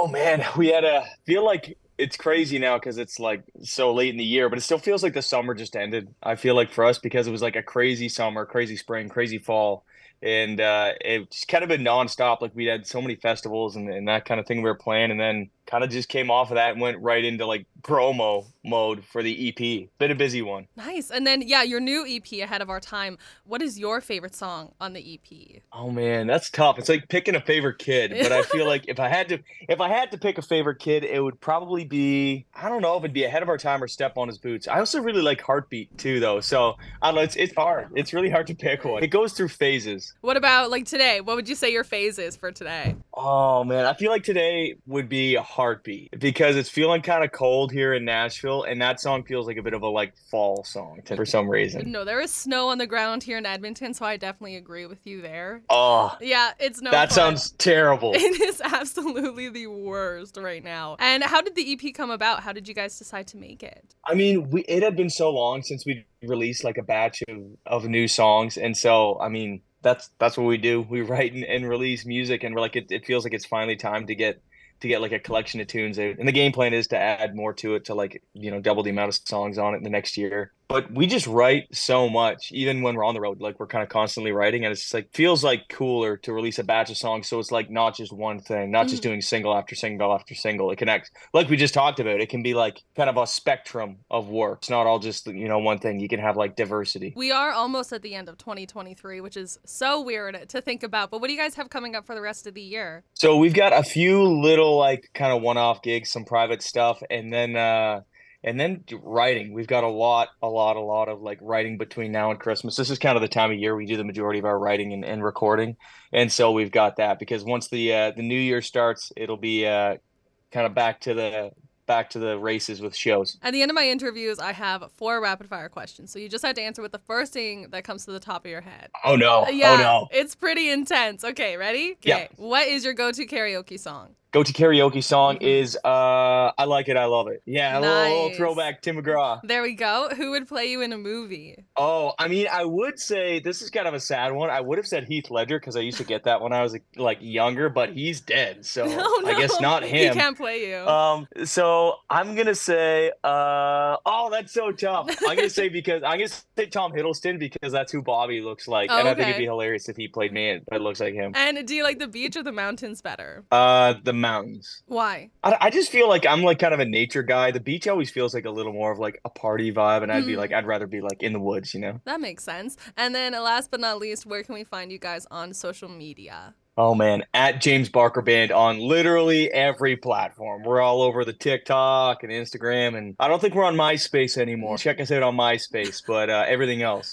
Oh man, we had a feel like it's crazy now because it's like so late in the year, but it still feels like the summer just ended. I feel like for us because it was like a crazy summer, crazy spring, crazy fall, and it's kind of been nonstop. Like we had so many festivals and that kind of thing we were playing, and then kind of just came off of that and went right into like promo mode for the EP. Been a busy one. Nice. And then, yeah, your new EP, Ahead of Our Time. What is your favorite song on the EP? Oh man, that's tough. It's like picking a favorite kid, but I feel like if I had to pick a favorite kid, it would probably be I don't know if it'd be Ahead of Our Time or Step on His Boots. I also really like Heartbeat too though. So I don't know, it's hard. It's really hard to pick one. It goes through phases. What about like today? What would you say your phase is for today? Oh man, I feel like today would be a Heartbeat because it's feeling kind of cold here in Nashville, and that song feels like a bit of a like fall song for some reason. No, there is snow on the ground here in Edmonton, so I definitely agree with you there. Oh, Yeah, it's no that fun. sounds terrible. It is absolutely the worst right now. And how did the EP come about? How did you guys decide to make it? I mean, it had been so long since we released like a batch of new songs, and so I mean, that's what we do. We write and release music, and we're like, it feels like it's finally time to get like a collection of tunes out. And the game plan is to add more to it to like double the amount of songs on it in the next year. But we just write so much, even when we're on the road. Like we're kind of constantly writing, and it's just like feels like cooler to release a batch of songs. So it's like not just one thing, not just Mhm. doing single after single after single. It connects, like we just talked about. It can be like kind of a spectrum of work. It's not all just one thing. You can have like diversity. We are almost at the end of 2023, which is so weird to think about. But what do you guys have coming up for the rest of the year? So we've got a few little like kind of one-off gigs, some private stuff, and then writing. We've got a lot of like writing between now and Christmas. This is kind of the time of year we do the majority of our writing and recording. And so we've got that because once the new year starts, it'll be kind of back to the races with shows. At the end of my interviews, I have four rapid fire questions. So you just have to answer with the first thing that comes to the top of your head. Oh no. Oh Yeah, no. it's pretty intense. Okay, ready? Yeah. Okay. What is your go to karaoke song? Go-to karaoke song Hmm. is I Like It, I Love It. Yeah, a little Nice. throwback Tim McGraw. There we go. Who would play you in a movie? Oh, I mean, I would say this is kind of a sad one. I would have said Heath Ledger because I used to get that when I was like younger, but he's dead, so I guess Oh not no, he him. can't play you. So I'm gonna say, oh, that's so tough. I'm gonna say Tom Hiddleston because that's who Bobby looks like, and Oh, I think it'd be okay. hilarious if he played me, but it looks like him. And do you like the beach or the mountains better? The mountains. Why? I just feel like I'm like kind of a nature guy. The beach always feels like a little more of like a party vibe, and Hmm. I'd rather be like in the woods. That makes sense. And then last but not least, where can we find you guys on social media? Oh man, at James Barker Band on literally every platform. We're all over the TikTok and Instagram, and I don't think we're on MySpace anymore. Check us out on MySpace, but everything else.